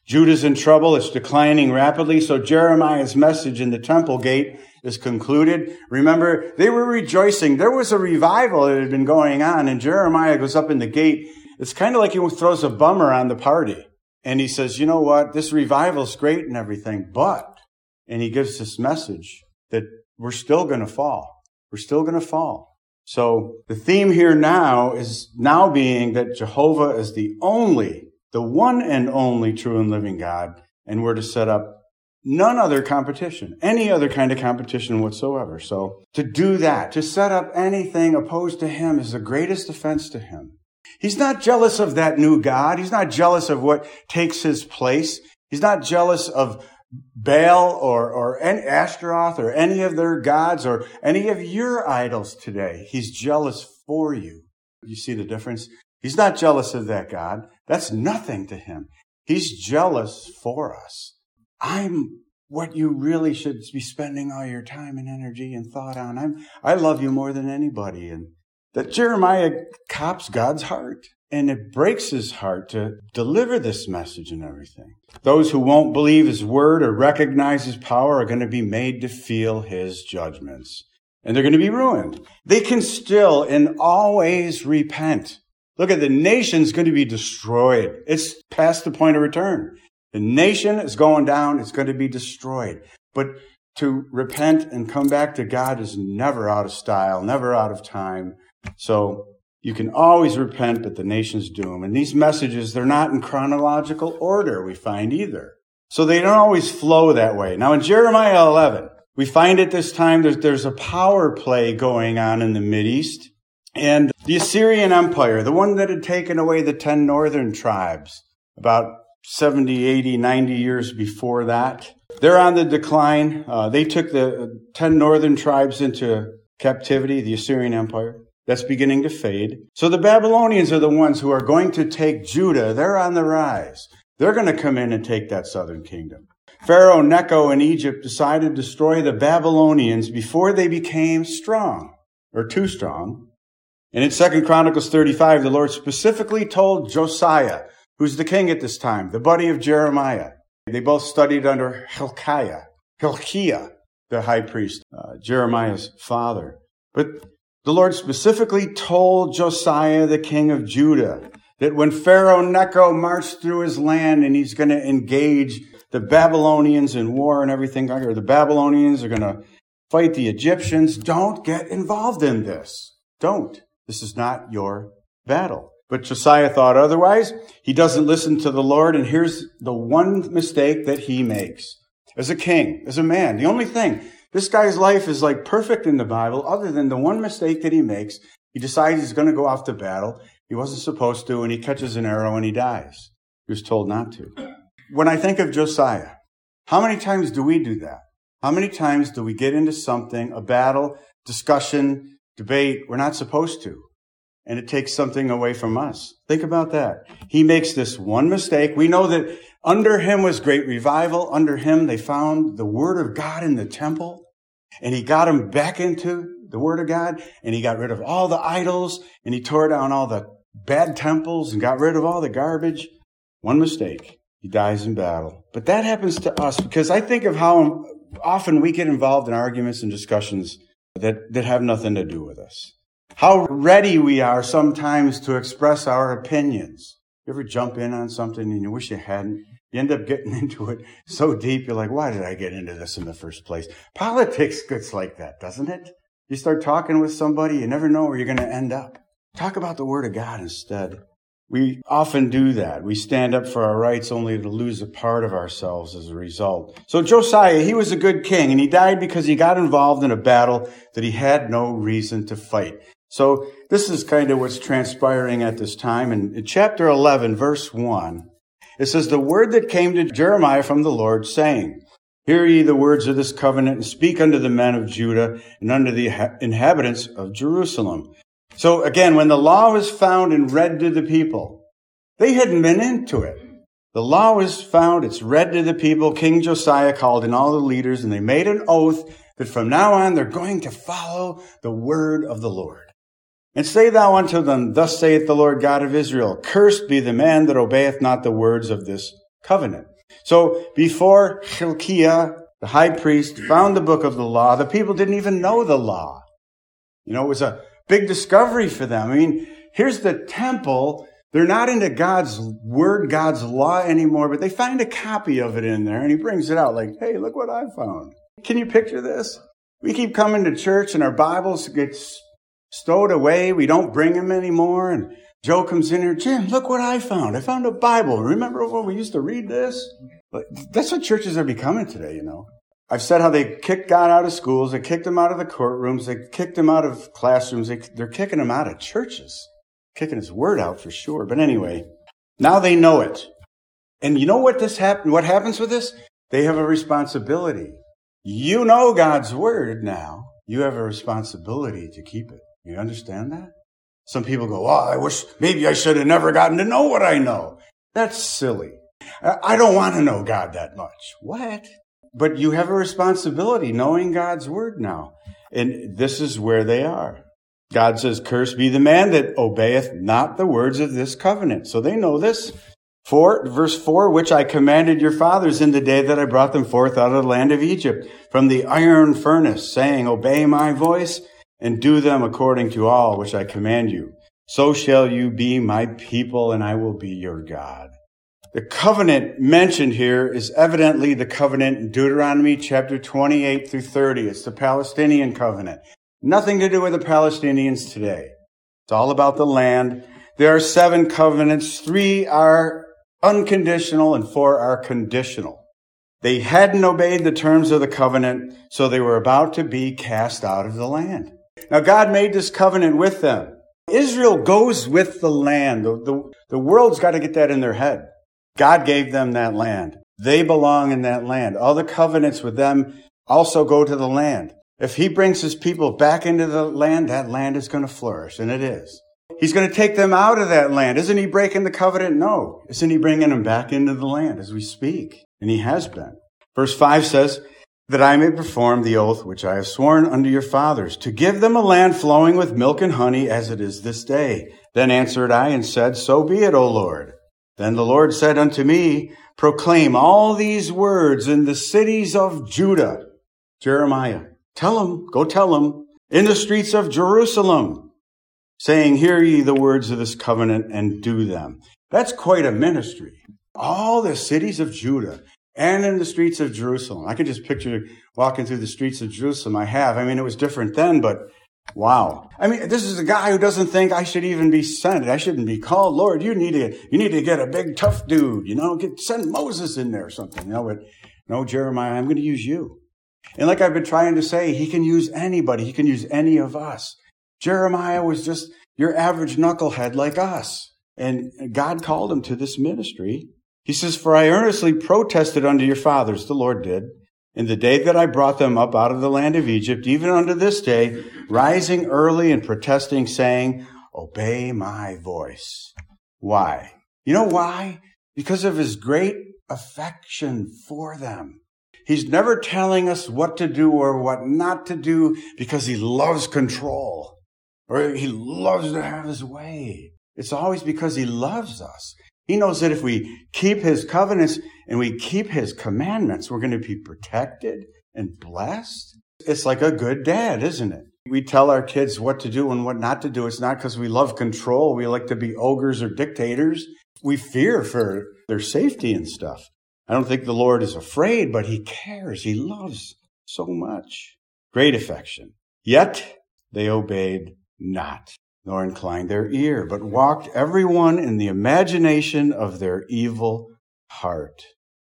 Judah's in trouble. It's declining rapidly. So Jeremiah's message in the temple gate is concluded. Remember, they were rejoicing. There was a revival that had been going on, and Jeremiah goes up in the gate. It's kind of like he throws a bummer on the party. And he says, you know what? This revival's great and everything, but, and he gives this message that we're still going to fall. We're still going to fall. So the theme here now is now being that Jehovah is the one and only true and living God, and we're to set up none other competition, any other kind of competition whatsoever. So to do that, to set up anything opposed to him is the greatest offense to him. He's not jealous of that new God. He's not jealous of what takes his place. He's not jealous of Baal or Ashtaroth or any of their gods or any of your idols today. He's jealous for you. You see the difference? He's not jealous of that God. That's nothing to him. He's jealous for us. I'm what you really should be spending all your time and energy and thought on. I love you more than anybody. And that Jeremiah cops God's heart. And it breaks his heart to deliver this message and everything. Those who won't believe his word or recognize his power are going to be made to feel his judgments. And they're going to be ruined. They can still and always repent. Look at the nation's going to be destroyed. It's past the point of return. The nation is going down. It's going to be destroyed. But to repent and come back to God is never out of style, never out of time. So you can always repent, but the nation's doomed. And these messages, they're not in chronological order, we find either. So they don't always flow that way. Now in Jeremiah 11, we find at this time there's a power play going on in the Mideast. And the Assyrian Empire, the one that had taken away the 10 northern tribes, about 70, 80, 90 years before that, they're on the decline. They took the 10 northern tribes into captivity, the Assyrian Empire. That's beginning to fade. So the Babylonians are the ones who are going to take Judah. They're on the rise. They're going to come in and take that southern kingdom. Pharaoh Necho in Egypt decided to destroy the Babylonians before they became strong, or too strong. And in 2 Chronicles 35, the Lord specifically told Josiah, who's the king at this time, the buddy of Jeremiah. They both studied under Hilkiah, the high priest, Jeremiah's father. But the Lord specifically told Josiah, the king of Judah, that when Pharaoh Necho marched through his land and he's going to engage the Babylonians in war and everything, or the Babylonians are going to fight the Egyptians, don't get involved in this. Don't. This is not your battle. But Josiah thought otherwise. He doesn't listen to the Lord, and here's the one mistake that he makes. As a king, as a man, the only thing, this guy's life is like perfect in the Bible, other than the one mistake that he makes. He decides he's going to go off to battle. He wasn't supposed to, and he catches an arrow and he dies. He was told not to. When I think of Josiah, how many times do we do that? How many times do we get into something, a battle, discussion, debate, we're not supposed to, and it takes something away from us? Think about that. He makes this one mistake. We know that under him was great revival. Under him, they found the word of God in the temple, and he got them back into the word of God, and he got rid of all the idols, and he tore down all the bad temples and got rid of all the garbage. One mistake. He dies in battle. But that happens to us because I think of how often we get involved in arguments and discussions that have nothing to do with us. How ready we are sometimes to express our opinions. You ever jump in on something and you wish you hadn't? You end up getting into it so deep, you're like, why did I get into this in the first place? Politics gets like that, doesn't it? You start talking with somebody, you never know where you're going to end up. Talk about the Word of God instead. We often do that. We stand up for our rights only to lose a part of ourselves as a result. So Josiah, he was a good king, and he died because he got involved in a battle that he had no reason to fight. So this is kind of what's transpiring at this time. And in chapter 11, verse 1, it says, "The word that came to Jeremiah from the Lord, saying, Hear ye the words of this covenant, and speak unto the men of Judah and unto the inhabitants of Jerusalem." So again, when the law was found and read to the people, they hadn't been into it. The law was found, it's read to the people. King Josiah called in all the leaders, and they made an oath that from now on they're going to follow the word of the Lord. "And say thou unto them, Thus saith the Lord God of Israel, Cursed be the man that obeyeth not the words of this Covenant. So before Hilkiah, the high priest, found the book of the law, the people didn't even know the law. It was a big discovery for them. I mean, here's the temple. They're not into God's word, God's law anymore, but they find a copy of it in there, and he brings it out like, hey, look what I found. Can you picture this? We keep coming to church, and our Bibles get stowed away. We don't bring them anymore, and Joe comes in here, Jim, look what I found. I found a Bible. Remember when we used to read this? But that's what churches are becoming today, I've said how they kicked God out of schools. They kicked him out of the courtrooms. They kicked him out of classrooms. They're kicking him out of churches. Kicking his word out for sure. But anyway, now they know it. And you know what what happens with this? They have a responsibility. You know God's word now. You have a responsibility to keep it. You understand that? Some people go, I wish maybe I should have never gotten to know what I know. That's silly. I don't want to know God that much. What? But you have a responsibility knowing God's word now. And this is where they are. God says, cursed be the man that obeyeth not the words of this covenant. So they know this. Verse 4, which I commanded your fathers in the day that I brought them forth out of the land of Egypt from the iron furnace, saying, obey my voice and do them according to all which I command you. So shall you be my people, and I will be your God. The covenant mentioned here is evidently the covenant in Deuteronomy chapter 28 through 30. It's the Palestinian covenant. Nothing to do with the Palestinians today. It's all about the land. There are 7 covenants. 3 are unconditional and 4 are conditional. They hadn't obeyed the terms of the covenant, so they were about to be cast out of the land. Now, God made this covenant with them. Israel goes with the land. The world's got to get that in their head. God gave them that land. They belong in that land. All the covenants with them also go to the land. If he brings his people back into the land, that land is going to flourish, and it is. He's going to take them out of that land. Isn't he breaking the covenant? No. Isn't he bringing them back into the land as we speak? And he has been. Verse 5 says, that I may perform the oath which I have sworn unto your fathers, to give them a land flowing with milk and honey as it is this day. Then answered I and said, so be it, O Lord. Then the Lord said unto me, proclaim all these words in the cities of Judah. Jeremiah, go tell them, in the streets of Jerusalem, saying, hear ye the words of this covenant and do them. That's quite a ministry. All the cities of Judah and in the streets of Jerusalem. I could just picture walking through the streets of Jerusalem. It was different then, but wow. This is a guy who doesn't think I should even be sent. I shouldn't be called. Lord, you need to get a big tough dude, send Moses in there or something. But no, Jeremiah, I'm going to use you. And like I've been trying to say, he can use anybody. He can use any of us. Jeremiah was just your average knucklehead like us. And God called him to this ministry. He says, for I earnestly protested unto your fathers, the Lord did, in the day that I brought them up out of the land of Egypt, even unto this day, rising early and protesting, saying, obey my voice. Why? You know why? Because of his great affection for them. He's never telling us what to do or what not to do because he loves control or he loves to have his way. It's always because he loves us. He knows that if we keep his covenants and we keep his commandments, we're going to be protected and blessed. It's like a good dad, isn't it? We tell our kids what to do and what not to do. It's not because we love control. We like to be ogres or dictators. We fear for their safety and stuff. I don't think the Lord is afraid, but he cares. He loves so much. Great affection. Yet they obeyed not, nor inclined their ear, but walked every one in the imagination of their evil heart.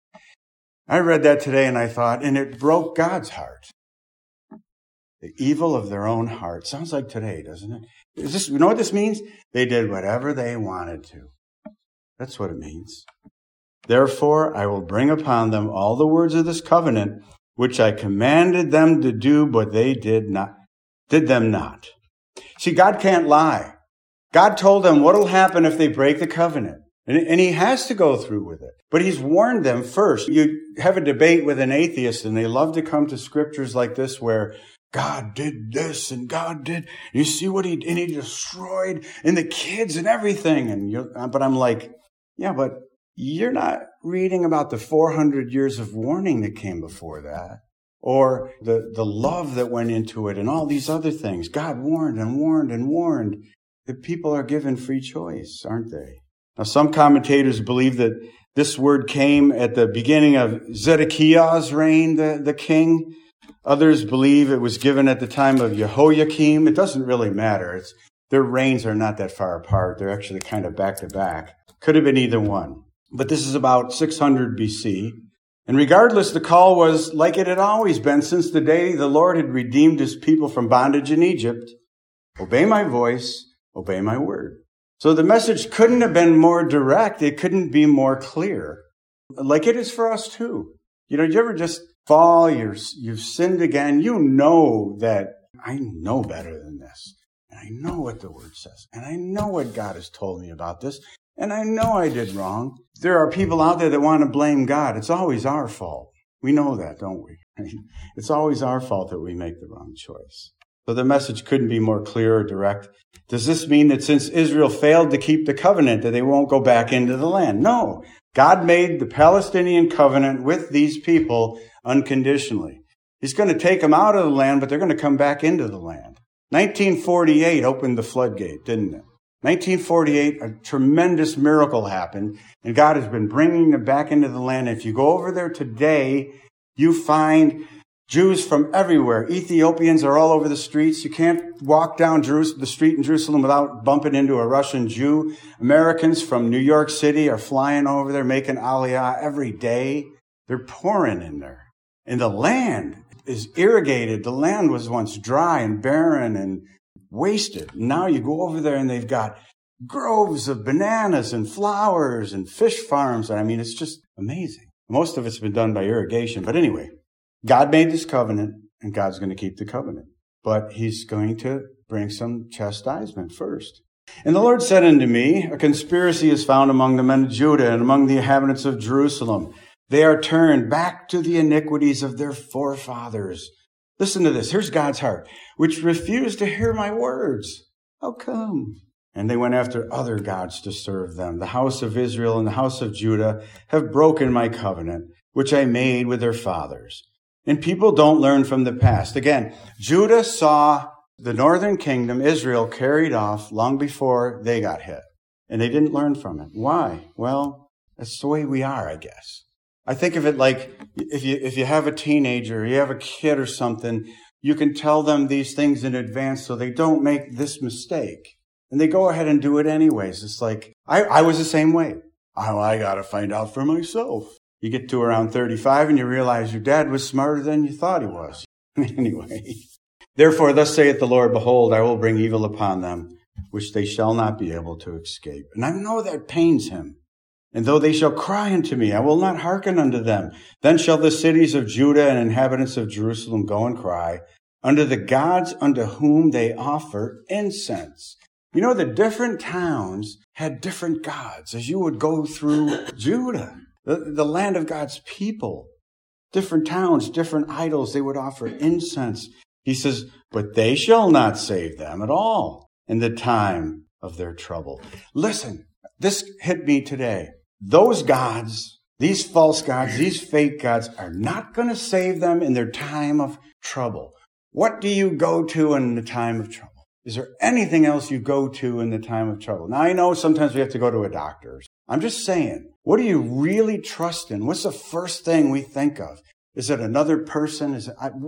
I read that today and I thought, and it broke God's heart. The evil of their own heart. Sounds like today, doesn't it? You know what this means? They did whatever they wanted to. That's what it means. Therefore, I will bring upon them all the words of this covenant, which I commanded them to do, but they did them not. See, God can't lie. God told them what will happen if they break the covenant. And he has to go through with it. But he's warned them first. You have a debate with an atheist, and they love to come to scriptures like this where God did this and God did. You see what he did? And he destroyed and the kids and everything. But I'm like, yeah, but you're not reading about the 400 years of warning that came before that, or the love that went into it and all these other things. God warned and warned and warned. The people are given free choice, aren't they? Now, some commentators believe that this word came at the beginning of Zedekiah's reign, the king. Others believe it was given at the time of Jehoiakim. It doesn't really matter. Their reigns are not that far apart. They're actually kind of back to back. Could have been either one. But this is about 600 BC. And regardless, the call was like it had always been since the day the Lord had redeemed his people from bondage in Egypt. Obey my voice, obey my word. So the message couldn't have been more direct. It couldn't be more clear. Like it is for us too. You know, you ever just fall, you've sinned again. You know that I know better than this. And I know what the word says. And I know what God has told me about this. And I know I did wrong. There are people out there that want to blame God. It's always our fault. We know that, don't we? It's always our fault that we make the wrong choice. So the message couldn't be more clear or direct. Does this mean that since Israel failed to keep the covenant, that they won't go back into the land? No. God made the Palestinian covenant with these people unconditionally. He's going to take them out of the land, but they're going to come back into the land. 1948 opened the floodgate, didn't it? 1948, a tremendous miracle happened, and God has been bringing them back into the land. If you go over there today, you find Jews from everywhere. Ethiopians are all over the streets. You can't walk down the street in Jerusalem without bumping into a Russian Jew. Americans from New York City are flying over there, making aliyah every day. They're pouring in there. And the land is irrigated. The land was once dry and barren and wasted. Now you go over there and they've got groves of bananas and flowers and fish farms. I mean, it's just amazing. Most of it's been done by irrigation. But anyway, God made this covenant, and God's going to keep the covenant. But he's going to bring some chastisement first. And the Lord said unto me, a conspiracy is found among the men of Judah and among the inhabitants of Jerusalem. They are turned back to the iniquities of their forefathers. Listen to this. Here's God's heart, which refused to hear my words. How come? And they went after other gods to serve them. The house of Israel and the house of Judah have broken my covenant, which I made with their fathers. And people don't learn from the past. Again, Judah saw the northern kingdom, Israel, carried off long before they got hit. And they didn't learn from it. Why? Well, that's the way we are, I guess. I think of it like if you have a teenager, or you have a kid or something, you can tell them these things in advance so they don't make this mistake. And they go ahead and do it anyways. It's like, I was the same way. I got to find out for myself. You get to around 35 and you realize your dad was smarter than you thought he was. Anyway, therefore, thus saith the Lord, behold, I will bring evil upon them, which they shall not be able to escape. And I know that pains him. And though they shall cry unto me, I will not hearken unto them. Then shall the cities of Judah and inhabitants of Jerusalem go and cry unto the gods unto whom they offer incense. You know, the different towns had different gods as you would go through Judah, the land of God's people. Different towns, different idols, they would offer incense. He says, but they shall not save them at all in the time of their trouble. Listen, this hit me today. Those gods, these false gods, these fake gods are not going to save them in their time of trouble. What do you go to in the time of trouble? Is there anything else you go to in the time of trouble? Now, I know sometimes we have to go to a doctor. I'm just saying, what do you really trust in? What's the first thing we think of? Is it another person?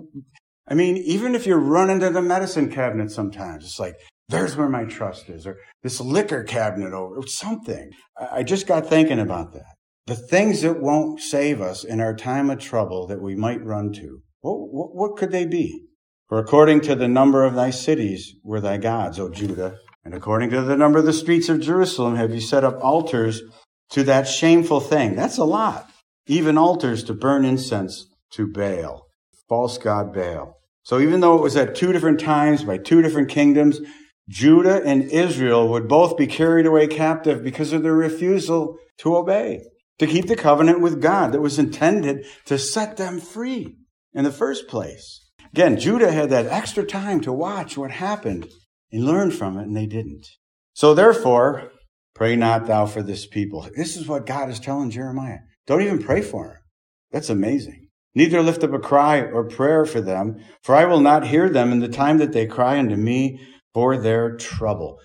I mean, even if you run into the medicine cabinet sometimes, it's like, there's where my trust is, or this liquor cabinet or something. I just got thinking about that. The things that won't save us in our time of trouble that we might run to, what could they be? For according to the number of thy cities were thy gods, O Judah, and according to the number of the streets of Jerusalem have you set up altars to that shameful thing. That's a lot. Even altars to burn incense to Baal, false god Baal. So even though it was at two different times by two different kingdoms, Judah and Israel would both be carried away captive because of their refusal to obey, to keep the covenant with God that was intended to set them free in the first place. Again, Judah had that extra time to watch what happened and learn from it, and they didn't. So therefore, pray not thou for this people. This is what God is telling Jeremiah. Don't even pray for them. That's amazing. Neither lift up a cry or prayer for them, for I will not hear them in the time that they cry unto me for their trouble.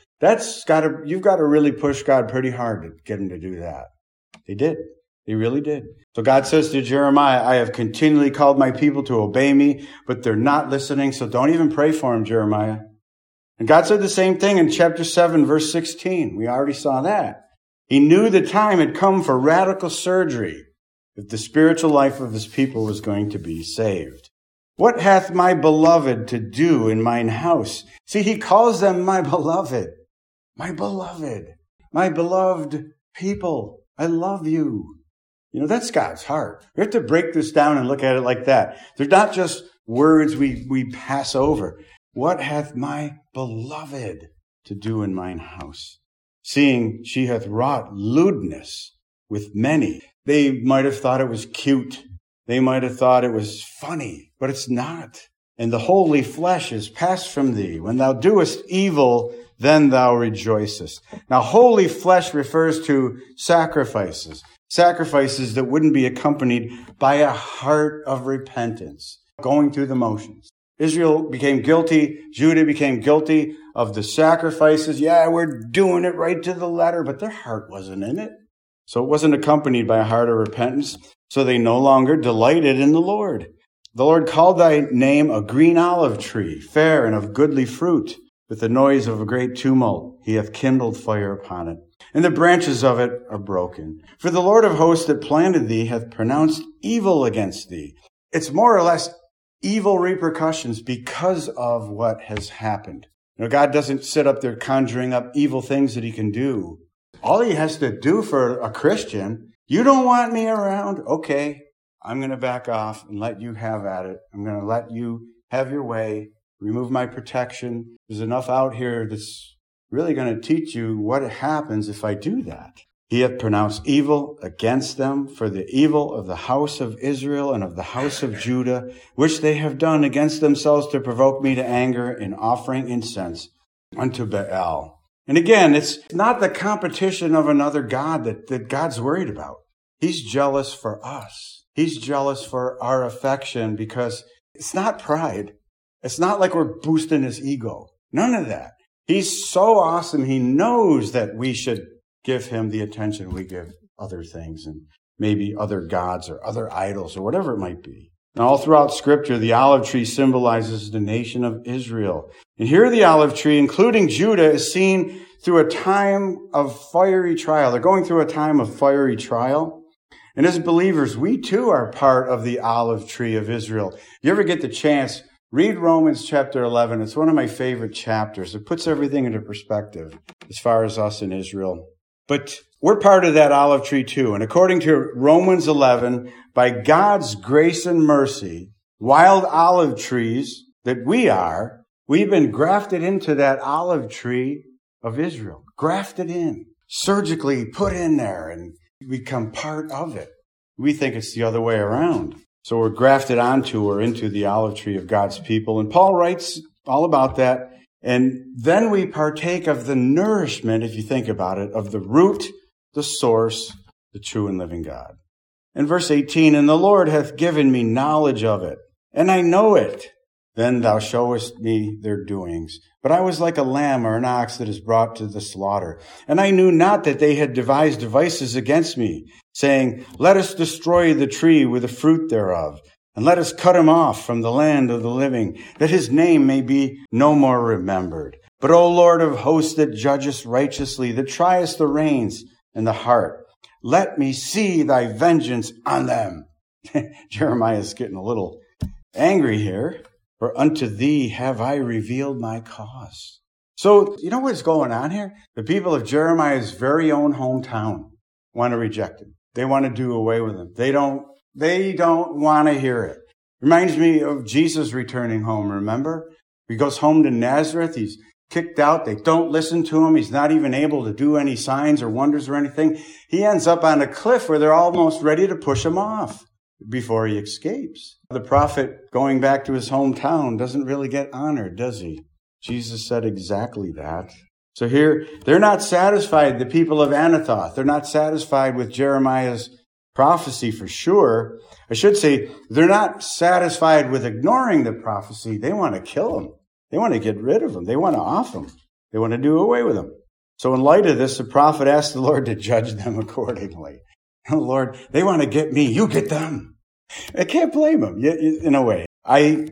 You've got to really push God pretty hard to get him to do that. They did. They really did. So God says to Jeremiah, I have continually called my people to obey me, but they're not listening, so don't even pray for them, Jeremiah. And God said the same thing in chapter 7, verse 16. We already saw that. He knew the time had come for radical surgery if the spiritual life of his people was going to be saved. What hath my beloved to do in mine house? See, he calls them my beloved. My beloved. My beloved people. I love you. That's God's heart. We have to break this down and look at it like that. They're not just words we pass over. What hath my beloved to do in mine house? Seeing she hath wrought lewdness with many. They might have thought it was cute. They might have thought it was funny, but it's not. And the holy flesh is passed from thee. When thou doest evil, then thou rejoicest. Now, holy flesh refers to sacrifices. Sacrifices that wouldn't be accompanied by a heart of repentance, going through the motions. Israel became guilty. Judah became guilty of the sacrifices. Yeah, we're doing it right to the letter, but their heart wasn't in it. So it wasn't accompanied by a heart of repentance. So they no longer delighted in the Lord. The Lord called thy name a green olive tree, fair and of goodly fruit. With the noise of a great tumult, he hath kindled fire upon it, and the branches of it are broken. For the Lord of hosts that planted thee hath pronounced evil against thee. It's more or less evil repercussions because of what has happened. God doesn't sit up there conjuring up evil things that he can do. All he has to do for a Christian, you don't want me around? Okay, I'm going to back off and let you have at it. I'm going to let you have your way. Remove my protection. There's enough out here that's really going to teach you what happens if I do that. He hath pronounced evil against them for the evil of the house of Israel and of the house of Judah, which they have done against themselves to provoke me to anger in offering incense unto Baal. And again, it's not the competition of another God that God's worried about. He's jealous for us. He's jealous for our affection because it's not pride. It's not like we're boosting his ego. None of that. He's so awesome. He knows that we should give him the attention we give other things and maybe other gods or other idols or whatever it might be. Now, all throughout Scripture, the olive tree symbolizes the nation of Israel. And here the olive tree, including Judah, is seen through a time of fiery trial. They're going through a time of fiery trial. And as believers, we too are part of the olive tree of Israel. You ever get the chance, read Romans chapter 11. It's one of my favorite chapters. It puts everything into perspective as far as us in Israel. But we're part of that olive tree too. And according to Romans 11, by God's grace and mercy, wild olive trees that we've been grafted into that olive tree of Israel. Grafted in, surgically put in there and become part of it. We think it's the other way around. So we're grafted onto or into the olive tree of God's people. And Paul writes all about that. And then we partake of the nourishment, if you think about it, of the root, the source, the true and living God. In verse 18, and the Lord hath given me knowledge of it, and I know it. Then thou showest me their doings. But I was like a lamb or an ox that is brought to the slaughter. And I knew not that they had devised devices against me, saying, let us destroy the tree with the fruit thereof, and let us cut him off from the land of the living, that his name may be no more remembered. But, O Lord of hosts, that judgest righteously, that triest the reins and the heart, let me see thy vengeance on them. Jeremiah is getting a little angry here. For unto thee have I revealed my cause. So, you know what's going on here? The people of Jeremiah's very own hometown want to reject him. They want to do away with him. They don't want to hear it. Reminds me of Jesus returning home, remember? He goes home to Nazareth. He's kicked out. They don't listen to him. He's not even able to do any signs or wonders or anything. He ends up on a cliff where they're almost ready to push him off before he escapes. The prophet going back to his hometown doesn't really get honored, does he? Jesus said exactly that. So here, they're not satisfied, the people of Anathoth. They're not satisfied with Jeremiah's prophecy for sure. I should say, they're not satisfied with ignoring the prophecy. They want to kill him. They want to get rid of him. They want to off him. They want to do away with him. So in light of this, the prophet asked the Lord to judge them accordingly. Oh, Lord, they want to get me. You get them. I can't blame them in a way. A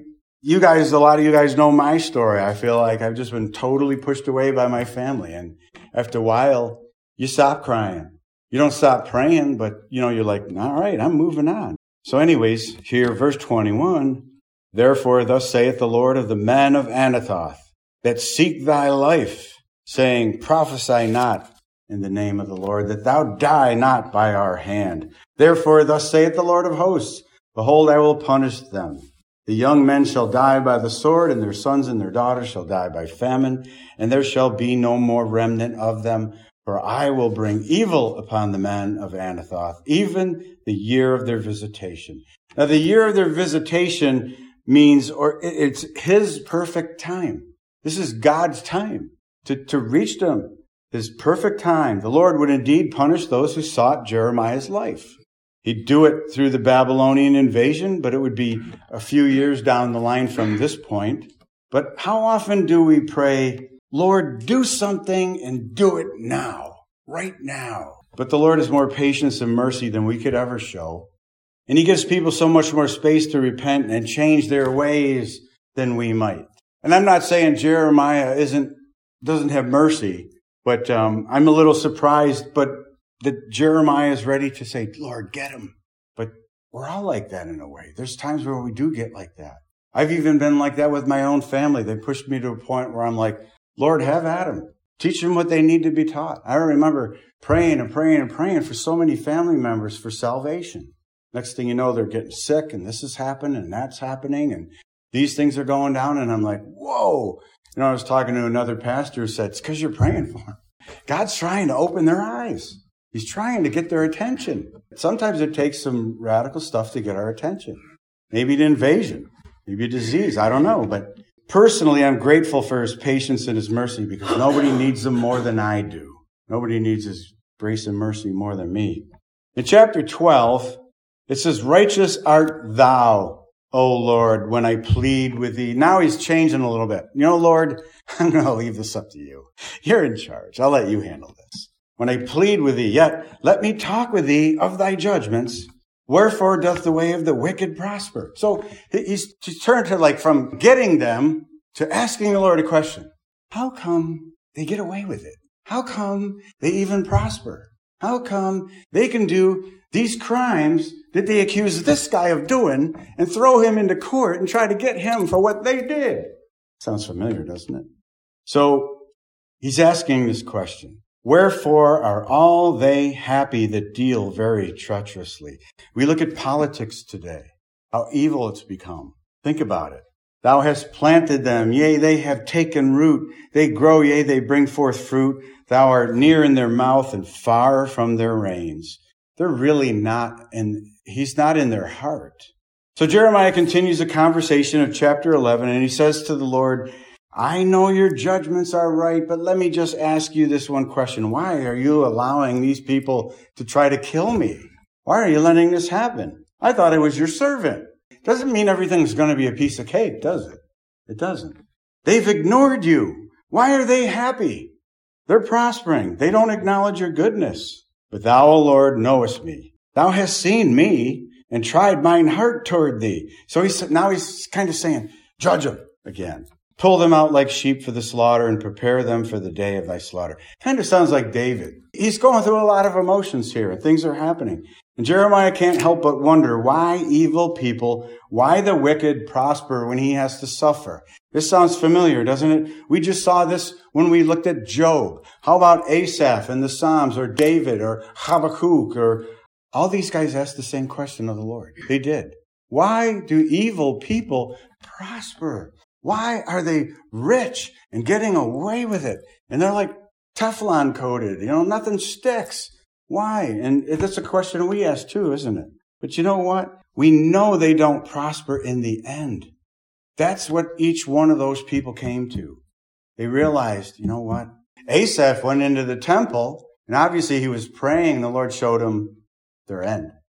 lot of you guys know my story. I feel like I've just been totally pushed away by my family. And after a while, you stop crying. You don't stop praying, but you're like, all right, I'm moving on. So anyways, here, verse 21, therefore, thus saith the Lord of the men of Anathoth, that seek thy life, saying, prophesy not in the name of the Lord, that thou die not by our hand. Therefore, thus saith the Lord of hosts, behold, I will punish them. The young men shall die by the sword, and their sons and their daughters shall die by famine, and there shall be no more remnant of them. For I will bring evil upon the men of Anathoth, even the year of their visitation. Now, the year of their visitation means, or it's his perfect time. This is God's time to reach them. His perfect time. The Lord would indeed punish those who sought Jeremiah's life. He'd do it through the Babylonian invasion, but it would be a few years down the line from this point. But how often do we pray, Lord, do something and do it now, right now? But the Lord has more patience and mercy than we could ever show. And he gives people so much more space to repent and change their ways than we might. And I'm not saying Jeremiah doesn't have mercy, but I'm a little surprised, but that Jeremiah is ready to say, Lord, get him. But we're all like that in a way. There's times where we do get like that. I've even been like that with my own family. They pushed me to a point where I'm like, Lord, have at them. Teach them what they need to be taught. I remember praying and praying and praying for so many family members for salvation. Next thing you know, they're getting sick, and this is happening, and that's happening, and these things are going down, and I'm like, whoa. I was talking to another pastor who said, it's because you're praying for them. God's trying to open their eyes. He's trying to get their attention. Sometimes it takes some radical stuff to get our attention. Maybe an invasion, maybe a disease, I don't know. But personally, I'm grateful for his patience and his mercy because nobody needs them more than I do. Nobody needs his grace and mercy more than me. In chapter 12, it says, righteous art thou, O Lord, when I plead with thee. Now he's changing a little bit. Lord, I'm going to leave this up to you. You're in charge. I'll let you handle this. When I plead with thee, yet let me talk with thee of thy judgments. Wherefore doth the way of the wicked prosper? So he's turned to from getting them to asking the Lord a question. How come they get away with it? How come they even prosper? How come they can do these crimes that they accuse this guy of doing and throw him into court and try to get him for what they did? Sounds familiar, doesn't it? So he's asking this question. Wherefore are all they happy that deal very treacherously? We look at politics today, how evil it's become. Think about it. Thou hast planted them, yea, they have taken root. They grow, yea, they bring forth fruit. Thou art near in their mouth and far from their reins. They're really not, and he's not in their heart. So Jeremiah continues the conversation of chapter 11, and he says to the Lord, I know your judgments are right, but let me just ask you this one question. Why are you allowing these people to try to kill me? Why are you letting this happen? I thought I was your servant. Doesn't mean everything's going to be a piece of cake, does it? It doesn't. They've ignored you. Why are they happy? They're prospering. They don't acknowledge your goodness. But thou, O Lord, knowest me. Thou hast seen me and tried mine heart toward thee. So now he's kind of saying, judge them again. Pull them out like sheep for the slaughter and prepare them for the day of thy slaughter. Kind of sounds like David. He's going through a lot of emotions here and things are happening. And Jeremiah can't help but wonder why evil people, why the wicked prosper when he has to suffer. This sounds familiar, doesn't it? We just saw this when we looked at Job. How about Asaph in the Psalms, or David, or Habakkuk, or all these guys asked the same question of the Lord. They did. Why do evil people prosper? Why are they rich and getting away with it? And they're like Teflon coated, nothing sticks. Why? And that's a question we ask too, isn't it? But you know what? We know they don't prosper in the end. That's what each one of those people came to. They realized, you know what? Asaph went into the temple, and obviously he was praying. The Lord showed him their end.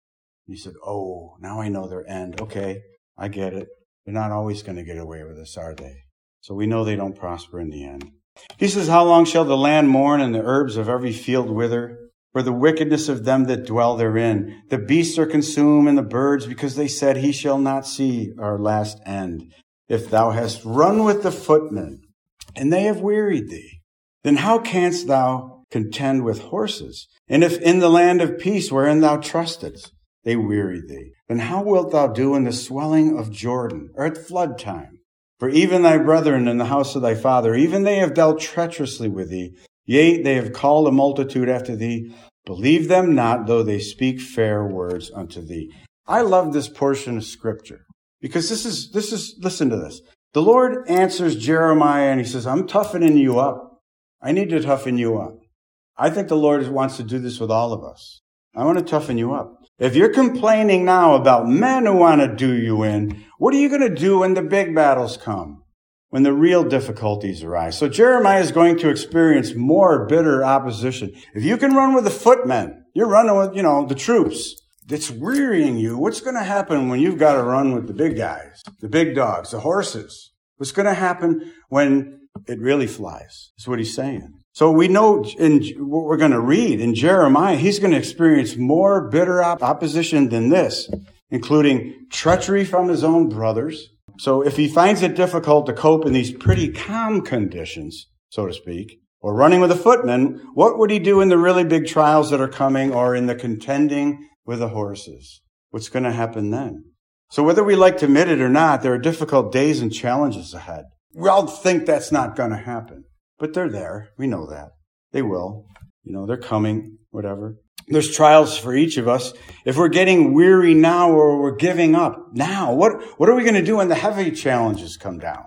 He said, oh, now I know their end. Okay, I get it. They're not always going to get away with this, are they? So we know they don't prosper in the end. He says, how long shall the land mourn and the herbs of every field wither? For the wickedness of them that dwell therein. The beasts are consumed and the birds, because they said, he shall not see our last end. If thou hast run with the footmen, and they have wearied thee, then how canst thou contend with horses? And if in the land of peace wherein thou trustedst, they wearied thee, then how wilt thou do in the swelling of Jordan, or at flood time? For even thy brethren in the house of thy father, even they have dealt treacherously with thee. Yea, they have called a multitude after thee. Believe them not, though they speak fair words unto thee. I love this portion of Scripture, because this is, listen to this. The Lord answers Jeremiah and he says, I'm toughening you up. I need to toughen you up. I think the Lord wants to do this with all of us. I want to toughen you up. If you're complaining now about men who want to do you in, what are you going to do when the big battles come? When the real difficulties arise? So Jeremiah is going to experience more bitter opposition. If you can run with the footmen, you're running with, the troops. It's wearying you. What's going to happen when you've got to run with the big guys, the big dogs, the horses? What's going to happen when it really flies? That's what he's saying. So we know in what we're going to read in Jeremiah, he's going to experience more bitter opposition than this, including treachery from his own brothers. So if he finds it difficult to cope in these pretty calm conditions, so to speak, or running with the footmen, what would he do in the really big trials that are coming, or in the contending with the horses? What's going to happen then? So whether we like to admit it or not, there are difficult days and challenges ahead. We all think that's not going to happen, but they're there. We know that. They will. They're coming, whatever. There's trials for each of us. If we're getting weary now or we're giving up now, what are we going to do when the heavy challenges come down?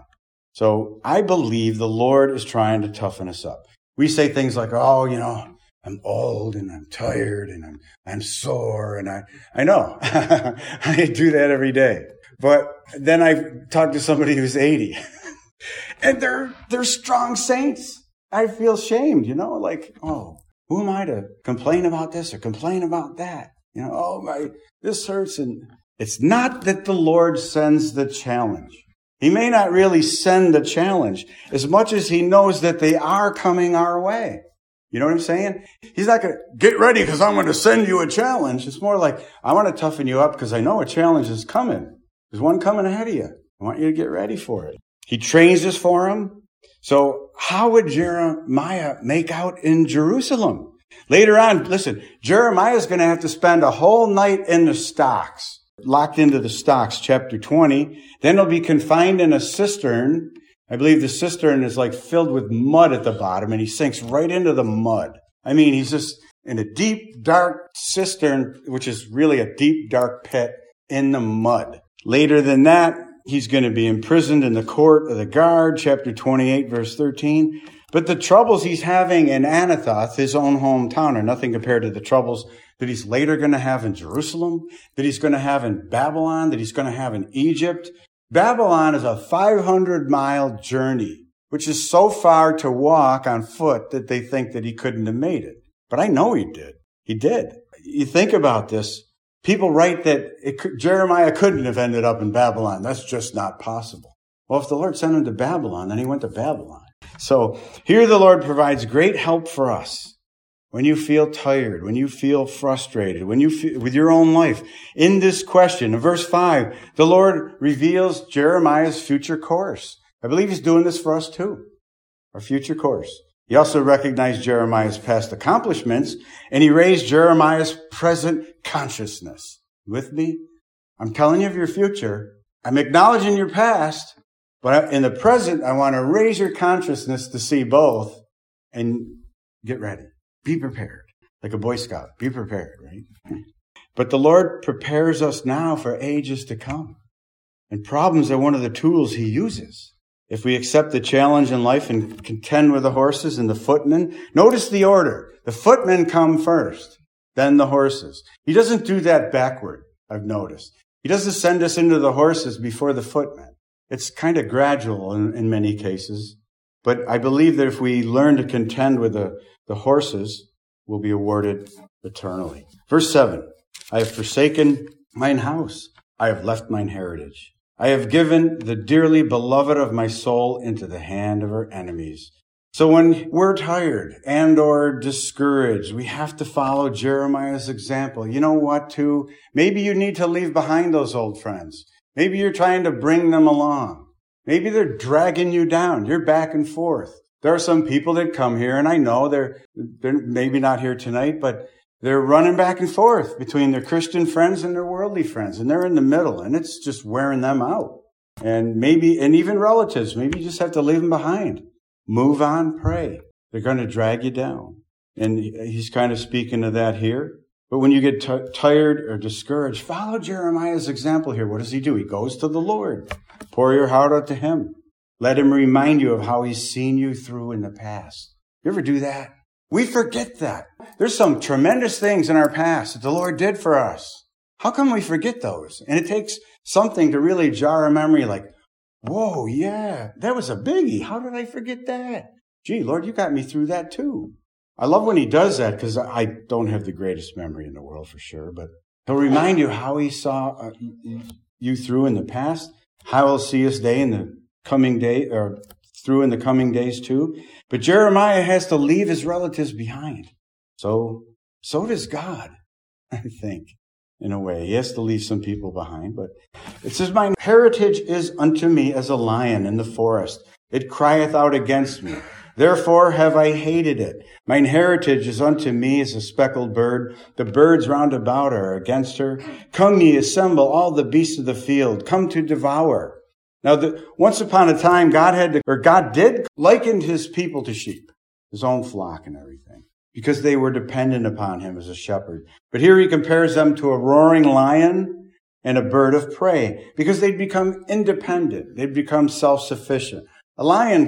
So I believe the Lord is trying to toughen us up. We say things like, I'm old and I'm tired and I'm sore, and I know I do that every day. But then I talk to somebody who's 80 and they're strong saints. I feel shamed, who am I to complain about this or complain about that? This hurts. And it's not that the Lord sends the challenge. He may not really send the challenge as much as he knows that they are coming our way. You know what I'm saying? He's not going to get ready because I'm going to send you a challenge. It's more like, I want to toughen you up because I know a challenge is coming. There's one coming ahead of you. I want you to get ready for it. He trains us for him. So how would Jeremiah make out in Jerusalem? Later on, listen, Jeremiah is going to have to spend a whole night in the stocks, locked into the stocks, chapter 20. Then he'll be confined in a cistern. I believe the cistern is filled with mud at the bottom, and he sinks right into the mud. He's just in a deep, dark cistern, which is really a deep, dark pit in the mud. Later than that, he's going to be imprisoned in the court of the guard, chapter 28, verse 13. But the troubles he's having in Anathoth, his own hometown, are nothing compared to the troubles that he's later going to have in Jerusalem, that he's going to have in Babylon, that he's going to have in Egypt. Babylon is a 500-mile journey, which is so far to walk on foot that they think that he couldn't have made it. But I know he did. He did. You think about this. People write that Jeremiah couldn't have ended up in Babylon. That's just not possible. Well, if the Lord sent him to Babylon, then he went to Babylon. So here the Lord provides great help for us. When you feel tired, when you feel frustrated, when you feel with your own life. In this question, in verse 5, the Lord reveals Jeremiah's future course. I believe he's doing this for us too. Our future course. He also recognized Jeremiah's past accomplishments, and he raised Jeremiah's present consciousness. With me? I'm telling you of your future. I'm acknowledging your past, but in the present, I want to raise your consciousness to see both and get ready. Be prepared. Like a Boy Scout. Be prepared, right? But the Lord prepares us now for ages to come. And problems are one of the tools he uses. If we accept the challenge in life and contend with the horses and the footmen, notice the order. The footmen come first, then the horses. He doesn't do that backward, I've noticed. He doesn't send us into the horses before the footmen. It's kind of gradual in many cases. But I believe that if we learn to contend with the horses, we'll be awarded eternally. Verse 7. I have forsaken mine house. I have left mine heritage. I have given the dearly beloved of my soul into the hand of her enemies. So when we're tired and or discouraged, we have to follow Jeremiah's example. You know what, too? Maybe you need to leave behind those old friends. Maybe you're trying to bring them along. Maybe they're dragging you down. You're back and forth. There are some people that come here, and I know they're maybe not here tonight, but they're running back and forth between their Christian friends and their worldly friends, and they're in the middle, and it's just wearing them out. And even relatives, maybe you just have to leave them behind. Move on, pray. They're going to drag you down. And he's kind of speaking to that here. But when you get tired or discouraged, follow Jeremiah's example here. What does he do? He goes to the Lord. Pour your heart out to him. Let him remind you of how he's seen you through in the past. You ever do that? We forget that. There's some tremendous things in our past that the Lord did for us. How come we forget those? And it takes something to really jar our memory like, whoa, yeah, that was a biggie. How did I forget that? Gee, Lord, you got me through that too. I love when he does that because I don't have the greatest memory in the world for sure, but he'll remind you how he saw you through in the past, how he'll see us in the coming days too. But Jeremiah has to leave his relatives behind. So does God, I think. In a way, he has to leave some people behind, but it says, mine heritage is unto me as a lion in the forest. It crieth out against me. Therefore have I hated it. Mine heritage is unto me as a speckled bird. The birds round about are against her. Come ye, assemble all the beasts of the field. Come to devour. Now, once upon a time, God did liken his people to sheep, his own flock and everything, because they were dependent upon him as a shepherd. But here he compares them to a roaring lion and a bird of prey, because they'd become independent. They'd become self-sufficient. A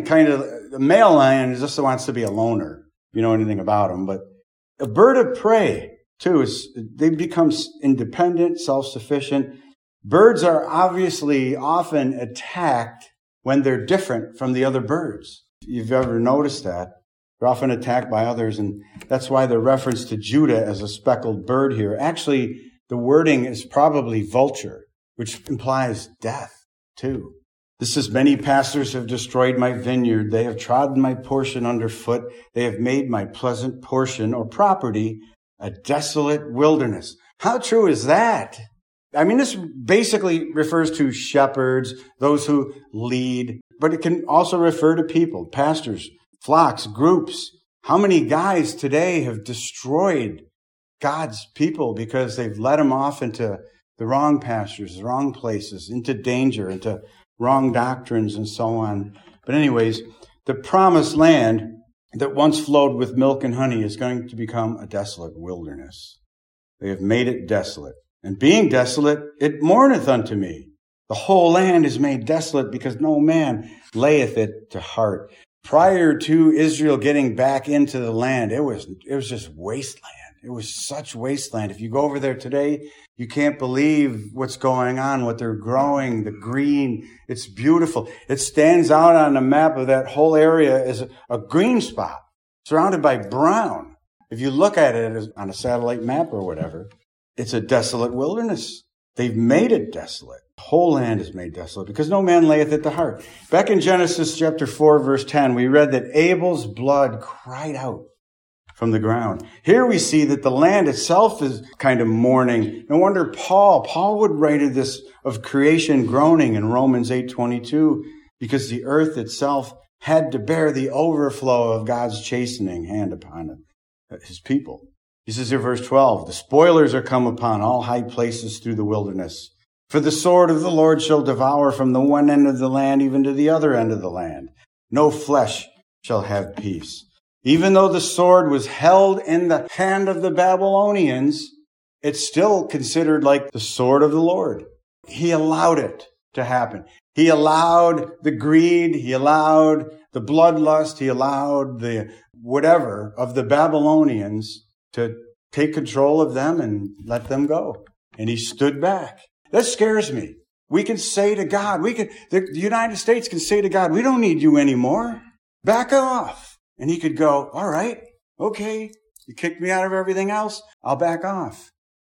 male lion just wants to be a loner, if you know anything about him. But a bird of prey, too, they become independent, self-sufficient. Birds are obviously often attacked when they're different from the other birds. You've ever noticed that? They're often attacked by others, and that's why the reference to Judah as a speckled bird here. Actually, the wording is probably vulture, which implies death, too. This is, many pastors have destroyed my vineyard. They have trodden my portion underfoot. They have made my pleasant portion or property a desolate wilderness. How true is that? I mean, this basically refers to shepherds, those who lead, but it can also refer to people, pastors, flocks, groups. How many guys today have destroyed God's people because they've led them off into the wrong pastures, the wrong places, into danger, into wrong doctrines and so on. But anyways, the promised land that once flowed with milk and honey is going to become a desolate wilderness. They have made it desolate. And being desolate, it mourneth unto me. The whole land is made desolate because no man layeth it to heart. Prior to Israel getting back into the land, it was just wasteland. It was such wasteland. If you go over there today, you can't believe what's going on, what they're growing, the green. It's beautiful. It stands out on the map of that whole area as a green spot, surrounded by brown. If you look at it as on a satellite map or whatever, it's a desolate wilderness. They've made it desolate. The whole land is made desolate because no man layeth it to heart. Back in Genesis chapter 4, verse 10, we read that Abel's blood cried out from the ground. Here we see that the land itself is kind of mourning. No wonder Paul would write of this, of creation groaning in Romans 8:22, because the earth itself had to bear the overflow of God's chastening hand upon his people. He says here, verse 12, the spoilers are come upon all high places through the wilderness. For the sword of the Lord shall devour from the one end of the land even to the other end of the land. No flesh shall have peace. Even though the sword was held in the hand of the Babylonians, it's still considered like the sword of the Lord. He allowed it to happen. He allowed the greed. He allowed the bloodlust. He allowed the whatever of the Babylonians to take control of them and let them go. And he stood back. That scares me. We can say to God, the United States can say to God, we don't need you anymore. Back off. And he could go, all right, okay, you kicked me out of everything else. I'll back off.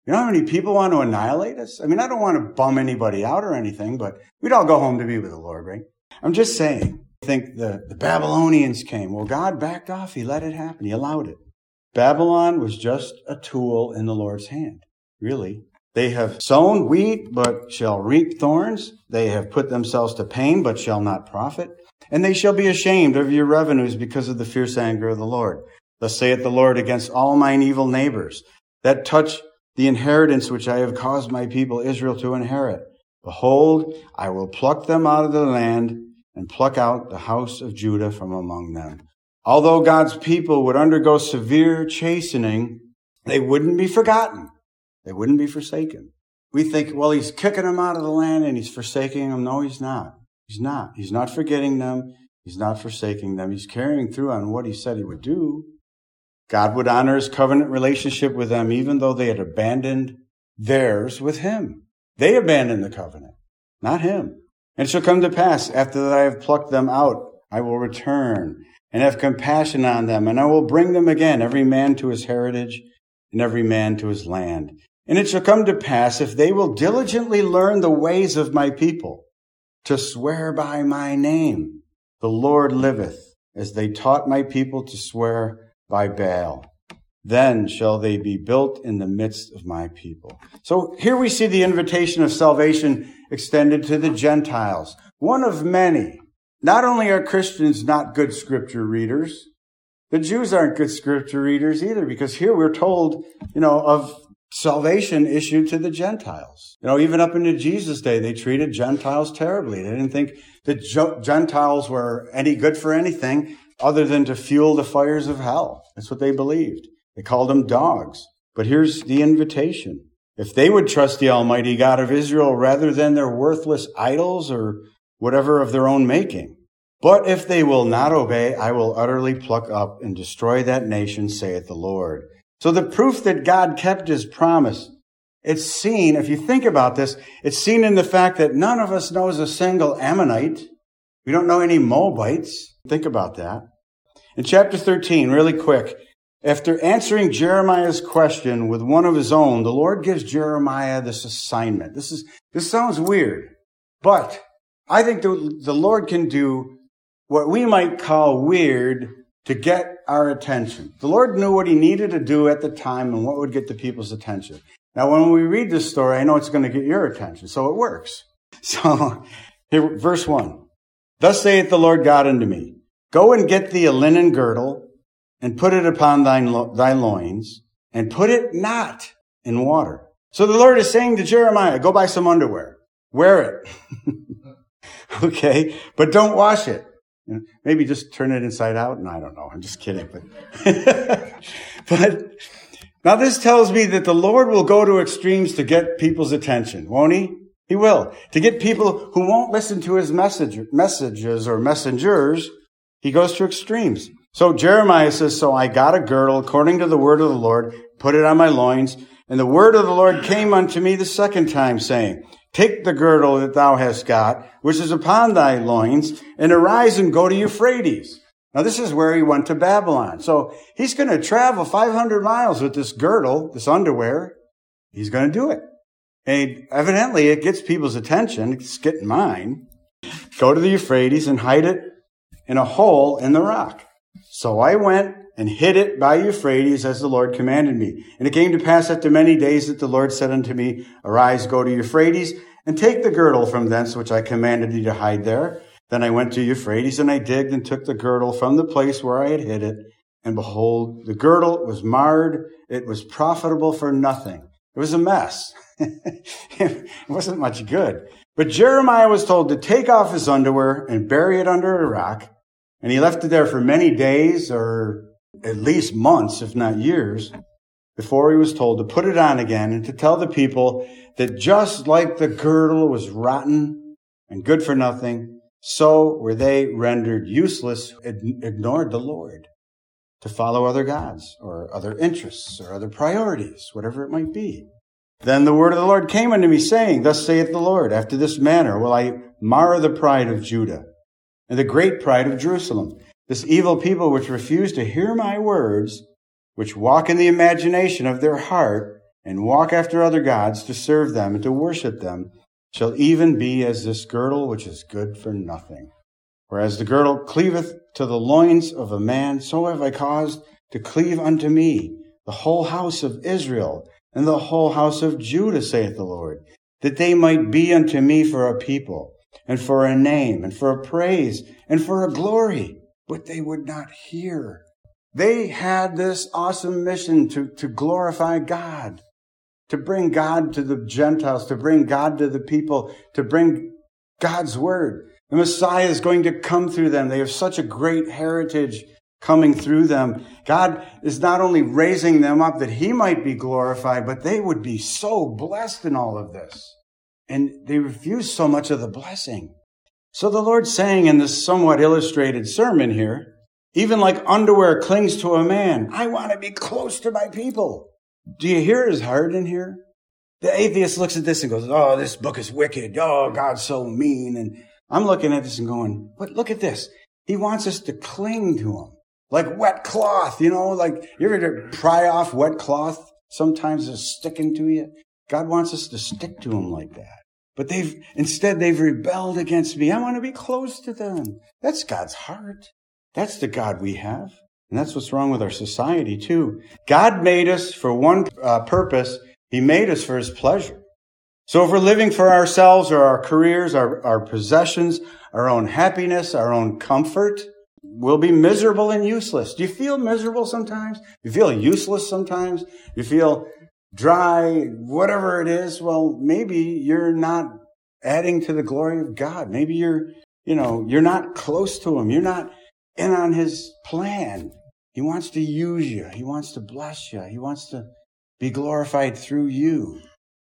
You know how many people want to annihilate us? I mean, I don't want to bum anybody out or anything, but we'd all go home to be with the Lord, right? I'm just saying. I think the Babylonians came. Well, God backed off. He let it happen. He allowed it. Babylon was just a tool in the Lord's hand, really. They have sown wheat, but shall reap thorns. They have put themselves to pain, but shall not profit. And they shall be ashamed of your revenues because of the fierce anger of the Lord. Thus saith the Lord against all mine evil neighbors that touch the inheritance which I have caused my people Israel to inherit. Behold, I will pluck them out of the land and pluck out the house of Judah from among them. Although God's people would undergo severe chastening, they wouldn't be forgotten. They wouldn't be forsaken. We think, well, he's kicking them out of the land and he's forsaking them. No, he's not. He's not. He's not forgetting them. He's not forsaking them. He's carrying through on what he said he would do. God would honor his covenant relationship with them, even though they had abandoned theirs with him. They abandoned the covenant, not him. And it shall come to pass, after that I have plucked them out, I will return and have compassion on them, and I will bring them again, every man to his heritage and every man to his land. And it shall come to pass, if they will diligently learn the ways of my people, to swear by my name, the Lord liveth, as they taught my people to swear by Baal. Then shall they be built in the midst of my people. So here we see the invitation of salvation extended to the Gentiles. One of many. Not only are Christians not good scripture readers, the Jews aren't good scripture readers either, because here we're told, of salvation issued to the Gentiles. Even up into Jesus' day, they treated Gentiles terribly. They didn't think that Gentiles were any good for anything other than to fuel the fires of hell. That's what they believed. They called them dogs. But here's the invitation. If they would trust the Almighty God of Israel rather than their worthless idols or whatever of their own making. But if they will not obey, I will utterly pluck up and destroy that nation, saith the Lord. So the proof that God kept his promise, it's seen, if you think about this, it's seen in the fact that none of us knows a single Ammonite. We don't know any Moabites. Think about that. In chapter 13, really quick, after answering Jeremiah's question with one of his own, the Lord gives Jeremiah this assignment. This sounds weird, but I think the Lord can do what we might call weird to get our attention. The Lord knew what he needed to do at the time and what would get the people's attention. Now, when we read this story, I know it's going to get your attention, so it works. So, here, verse 1. Thus saith the Lord God unto me, go and get thee a linen girdle, and put it upon thy loins, and put it not in water. So the Lord is saying to Jeremiah, go buy some underwear. Wear it. Okay? But don't wash it. Maybe just turn it inside out. No, I don't know. I'm just kidding. But now this tells me that the Lord will go to extremes to get people's attention, won't he? He will. To get people who won't listen to his messages or messengers, he goes to extremes. So Jeremiah says, so I got a girdle according to the word of the Lord, put it on my loins. And the word of the Lord came unto me the second time, saying, take the girdle that thou hast got, which is upon thy loins, and arise and go to Euphrates. Now this is where he went to Babylon. So he's going to travel 500 miles with this girdle, this underwear. He's going to do it. And evidently it gets people's attention. It's getting mine. Go to the Euphrates and hide it in a hole in the rock. So I went and hid it by Euphrates as the Lord commanded me. And it came to pass after many days that the Lord said unto me, arise, go to Euphrates, and take the girdle from thence which I commanded thee to hide there. Then I went to Euphrates, and I digged and took the girdle from the place where I had hid it. And behold, the girdle was marred. It was profitable for nothing. It was a mess. It wasn't much good. But Jeremiah was told to take off his underwear and bury it under a rock. And he left it there for many days, or at least months, if not years, before he was told to put it on again and to tell the people that just like the girdle was rotten and good for nothing, so were they rendered useless, ignored the Lord to follow other gods or other interests or other priorities, whatever it might be. Then the word of the Lord came unto me, saying, thus saith the Lord, after this manner will I mar the pride of Judah and the great pride of Jerusalem. This evil people which refuse to hear my words, which walk in the imagination of their heart, and walk after other gods to serve them and to worship them shall even be as this girdle which is good for nothing. Whereas the girdle cleaveth to the loins of a man, so have I caused to cleave unto me the whole house of Israel and the whole house of Judah, saith the Lord, that they might be unto me for a people, and for a name, and for a praise, and for a glory. But they would not hear. They had this awesome mission to glorify God, to bring God to the Gentiles, to bring God to the people, to bring God's word. The Messiah is going to come through them. They have such a great heritage coming through them. God is not only raising them up that he might be glorified, but they would be so blessed in all of this. And they refuse so much of the blessing. So the Lord's saying in this somewhat illustrated sermon here, even like underwear clings to a man, I want to be close to my people. Do you hear his heart in here? The atheist looks at this and goes, oh, this book is wicked. Oh, God's so mean. And I'm looking at this and going, but look at this. He wants us to cling to him. Like wet cloth, like you ever pry off wet cloth? Sometimes it's sticking to you. God wants us to stick to him like that. But they've rebelled against me. I want to be close to them. That's God's heart. That's the God we have. And that's what's wrong with our society too. God made us for one purpose. He made us for his pleasure. So if we're living for ourselves or our careers, our possessions, our own happiness, our own comfort, we'll be miserable and useless. Do you feel miserable sometimes? You feel useless sometimes? You feel dry, whatever it is? Well, maybe you're not adding to the glory of God. Maybe you're not close to him. You're not in on his plan. He wants to use you. He wants to bless you. He wants to be glorified through you.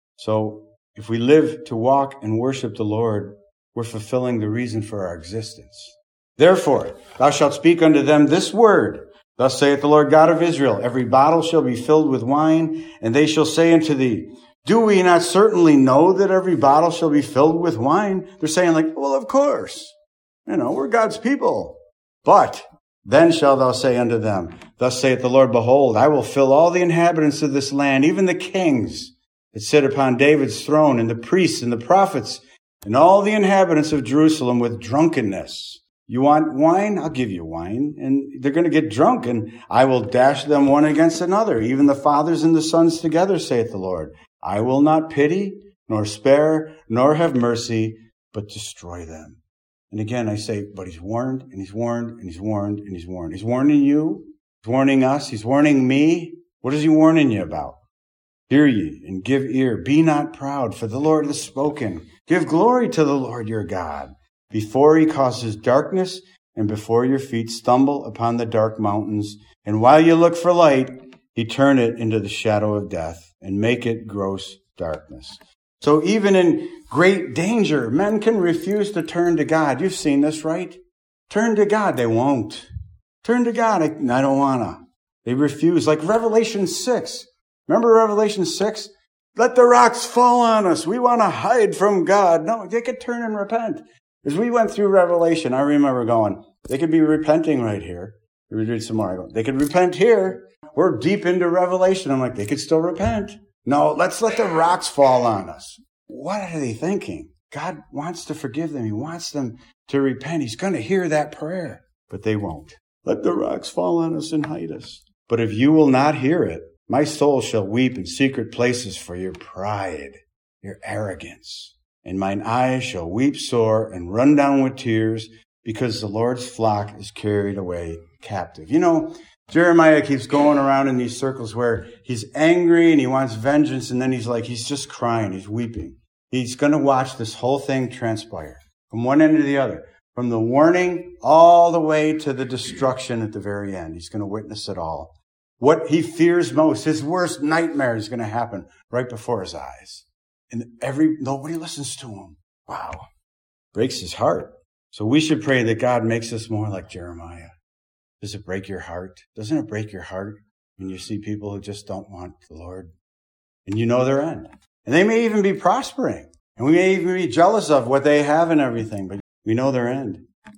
So if we live to walk and worship the Lord, we're fulfilling the reason for our existence. Therefore, thou shalt speak unto them this word. Thus saith the Lord God of Israel, every bottle shall be filled with wine, and they shall say unto thee, do we not certainly know that every bottle shall be filled with wine? They're saying like, well, of course. We're God's people. But then shalt thou say unto them, thus saith the Lord, behold, I will fill all the inhabitants of this land, even the kings that sit upon David's throne, and the priests and the prophets, and all the inhabitants of Jerusalem with drunkenness. You want wine? I'll give you wine. And they're going to get drunk, and I will dash them one against another, even the fathers and the sons together, saith the Lord. I will not pity, nor spare, nor have mercy, but destroy them. And again, I say, but he's warned, and he's warned, and he's warned, and he's warned. He's warning you. He's warning us. He's warning me. What is he warning you about? Hear ye, and give ear. Be not proud, for the Lord has spoken. Give glory to the Lord your God. Before he causes darkness, and before your feet stumble upon the dark mountains, and while you look for light, he turn it into the shadow of death, and make it gross darkness. So even in great danger, men can refuse to turn to God. You've seen this, right? Turn to God. They won't. Turn to God. I don't want to. They refuse. Like Revelation 6. Remember Revelation 6? Let the rocks fall on us. We want to hide from God. No, they could turn and repent. As we went through Revelation, I remember going, they could be repenting right here. We read some more. I go, they could repent here. We're deep into Revelation. I'm like, they could still repent. No, let's let the rocks fall on us. What are they thinking? God wants to forgive them. He wants them to repent. He's going to hear that prayer, but they won't. Let the rocks fall on us and hide us. But if you will not hear it, my soul shall weep in secret places for your pride, your arrogance. And mine eyes shall weep sore and run down with tears, because the Lord's flock is carried away captive. Jeremiah keeps going around in these circles where he's angry and he wants vengeance, and then he's just crying, he's weeping. He's going to watch this whole thing transpire from one end to the other, from the warning all the way to the destruction at the very end. He's going to witness it all. What he fears most, his worst nightmare, is going to happen right before his eyes. And nobody listens to him. Wow. Breaks his heart. So we should pray that God makes us more like Jeremiah. Does it break your heart? Doesn't it break your heart when you see people who just don't want the Lord? And you know their end. And they may even be prospering. And we may even be jealous of what they have and everything, but we know their end.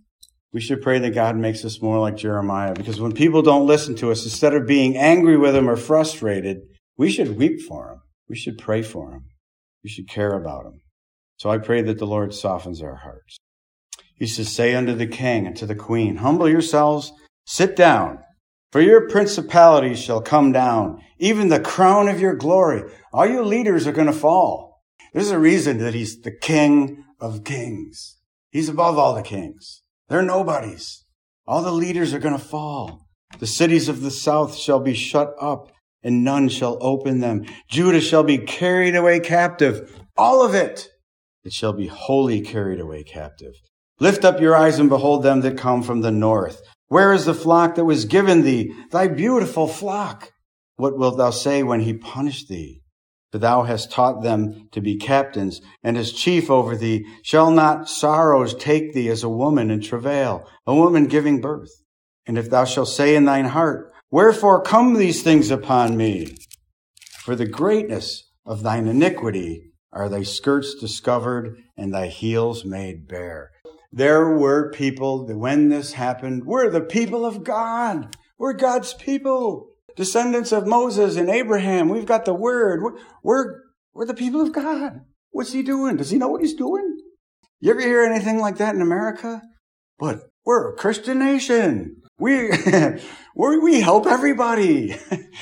We should pray that God makes us more like Jeremiah, because when people don't listen to us, instead of being angry with them or frustrated, we should weep for them. we should pray for them. We should care about them. So I pray that the Lord softens our hearts. He says, say unto the king and to the queen, humble yourselves, sit down, for your principalities shall come down, even the crown of your glory. All you leaders are going to fall. There's a reason that he's the King of kings. He's above all the kings. They're nobodies. All the leaders are going to fall. The cities of the south shall be shut up, and none shall open them. Judah shall be carried away captive. All of it. It shall be wholly carried away captive. Lift up your eyes and behold them that come from the north. Where is the flock that was given thee, thy beautiful flock? What wilt thou say when he punished thee? For thou hast taught them to be captains, and as chief over thee. Shall not sorrows take thee as a woman in travail, a woman giving birth? And if thou shalt say in thine heart, wherefore come these things upon me? For the greatness of thine iniquity are thy skirts discovered, and thy heels made bare. There were people that when this happened, we're the people of God. We're God's people. Descendants of Moses and Abraham. We've got the word. We're the people of God. What's he doing? Does he know what he's doing? You ever hear anything like that in America? But we're a Christian nation. We help everybody.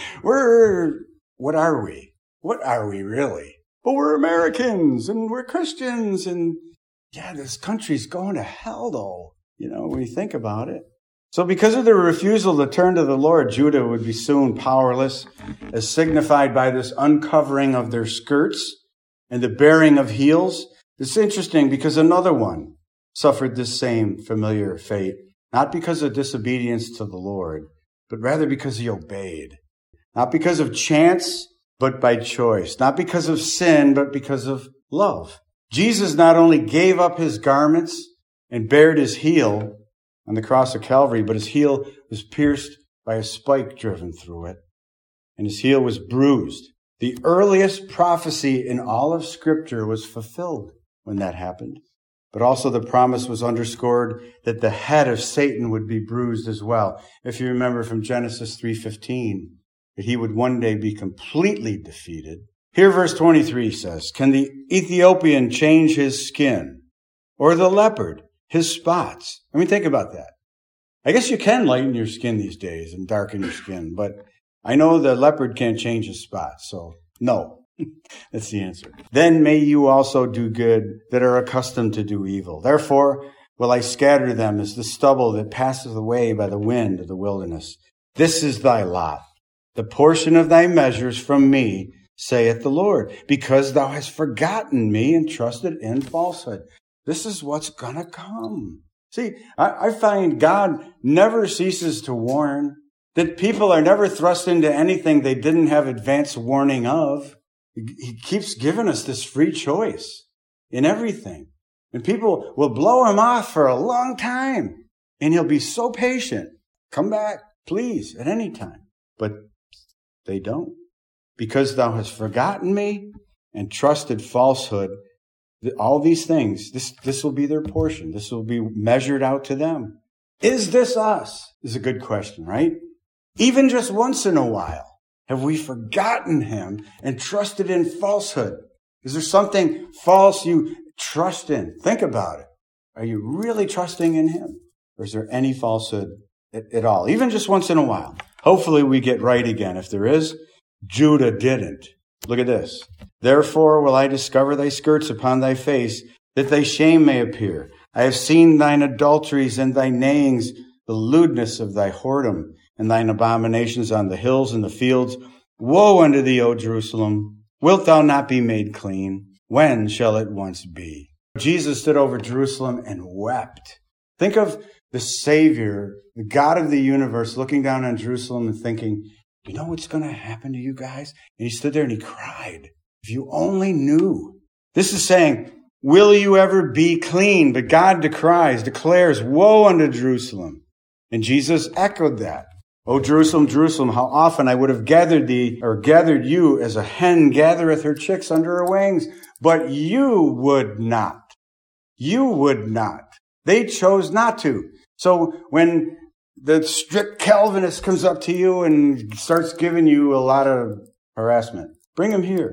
What are we? What are we really? But we're Americans and we're Christians, and yeah, this country's going to hell though, when you think about it. So because of their refusal to turn to the Lord, Judah would be soon powerless, as signified by this uncovering of their skirts and the baring of heels. It's interesting because another one suffered this same familiar fate, not because of disobedience to the Lord, but rather because he obeyed. Not because of chance, but by choice. Not because of sin, but because of love. Jesus not only gave up his garments and bared his heel on the cross of Calvary, but his heel was pierced by a spike driven through it, and his heel was bruised. The earliest prophecy in all of Scripture was fulfilled when that happened. But also the promise was underscored that the head of Satan would be bruised as well. If you remember from Genesis 3:15, that he would one day be completely defeated. Here verse 23 says, can the Ethiopian change his skin, or the leopard his spots? I mean, think about that. I guess you can lighten your skin these days and darken your skin, but I know the leopard can't change his spots, so no. That's the answer. Then may you also do good that are accustomed to do evil. Therefore will I scatter them as the stubble that passes away by the wind of the wilderness. This is thy lot, the portion of thy measures from me, saith the Lord, because thou hast forgotten me and trusted in falsehood. This is what's going to come. See, I find God never ceases to warn, that people are never thrust into anything they didn't have advance warning of. He keeps giving us this free choice in everything. And people will blow him off for a long time, and he'll be so patient. Come back, please, at any time. But they don't. Because thou hast forgotten me and trusted falsehood, all these things, this will be their portion. This will be measured out to them. Is this us? Is a good question, right? Even just once in a while, have we forgotten him and trusted in falsehood? Is there something false you trust in? Think about it. Are you really trusting in him? Or is there any falsehood at all? Even just once in a while. Hopefully we get right again. If there is, Judah didn't. Look at this. Therefore will I discover thy skirts upon thy face, that thy shame may appear. I have seen thine adulteries and thy neighings, the lewdness of thy whoredom, and thine abominations on the hills and the fields. Woe unto thee, O Jerusalem! Wilt thou not be made clean? When shall it once be? Jesus stood over Jerusalem and wept. Think of the Savior, the God of the universe, looking down on Jerusalem and thinking, you know what's going to happen to you guys? And he stood there and he cried. If you only knew. This is saying, will you ever be clean? But God declares, woe unto Jerusalem. And Jesus echoed that. O Jerusalem, Jerusalem, how often I would have gathered thee, or gathered you as a hen gathereth her chicks under her wings. But you would not. You would not. They chose not to. So when the strict Calvinist comes up to you and starts giving you a lot of harassment, bring him here.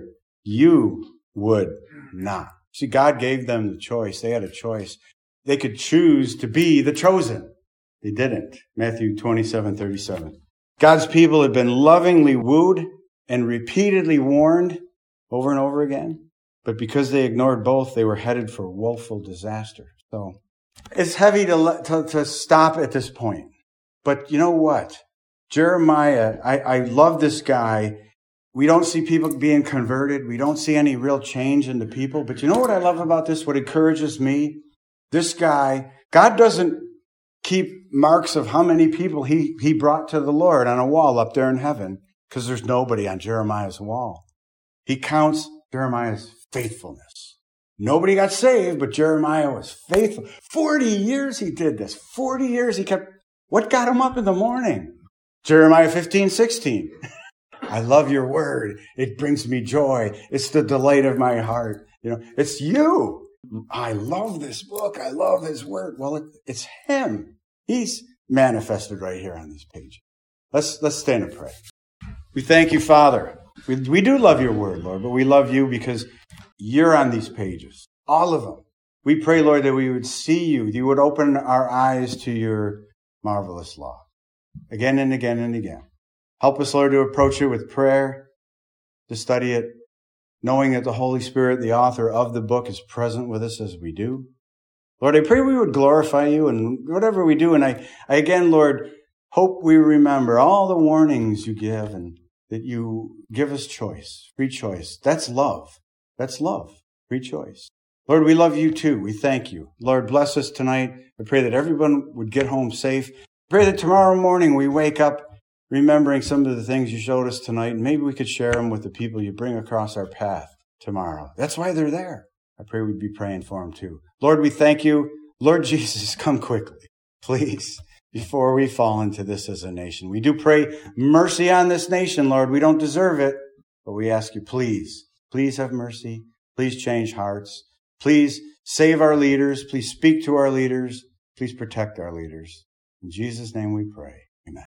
you would not. See, God gave them the choice. They had a choice. They could choose to be the chosen. They didn't. Matthew 27:37. God's people had been lovingly wooed and repeatedly warned over and over again. But because they ignored both, they were headed for woeful disaster. So it's heavy to stop at this point. But you know what? Jeremiah, I love this guy. We don't see people being converted. We don't see any real change in the people. But you know what I love about this? What encourages me? This guy, God doesn't keep marks of how many people he brought to the Lord on a wall up there in heaven, because there's nobody on Jeremiah's wall. He counts Jeremiah's faithfulness. Nobody got saved, but Jeremiah was faithful. 40 years he did this. 40 years he kept. What got him up in the morning? Jeremiah 15:16. I love your word. It brings me joy. It's the delight of my heart. It's you. I love this book. I love his word. Well, it's him. He's manifested right here on these pages. Let's stand and pray. We thank you, Father. We do love your word, Lord, but we love you because you're on these pages. All of them. We pray, Lord, that we would see you. You would open our eyes to your marvelous law. Again and again and again. Help us, Lord, to approach it with prayer, to study it, knowing that the Holy Spirit, the author of the book, is present with us as we do. Lord, I pray we would glorify you in whatever we do. And I again, Lord, hope we remember all the warnings you give and that you give us choice, free choice. That's love. That's love, free choice. Lord, we love you too. We thank you. Lord, bless us tonight. I pray that everyone would get home safe. I pray that tomorrow morning we wake up remembering some of the things you showed us tonight, and maybe we could share them with the people you bring across our path tomorrow. That's why they're there. I pray we'd be praying for them too. Lord, we thank you. Lord Jesus, come quickly, please, before we fall into this as a nation. We do pray mercy on this nation, Lord. We don't deserve it, but we ask you, please have mercy. Please change hearts. Please save our leaders. Please speak to our leaders. Please protect our leaders. In Jesus' name we pray.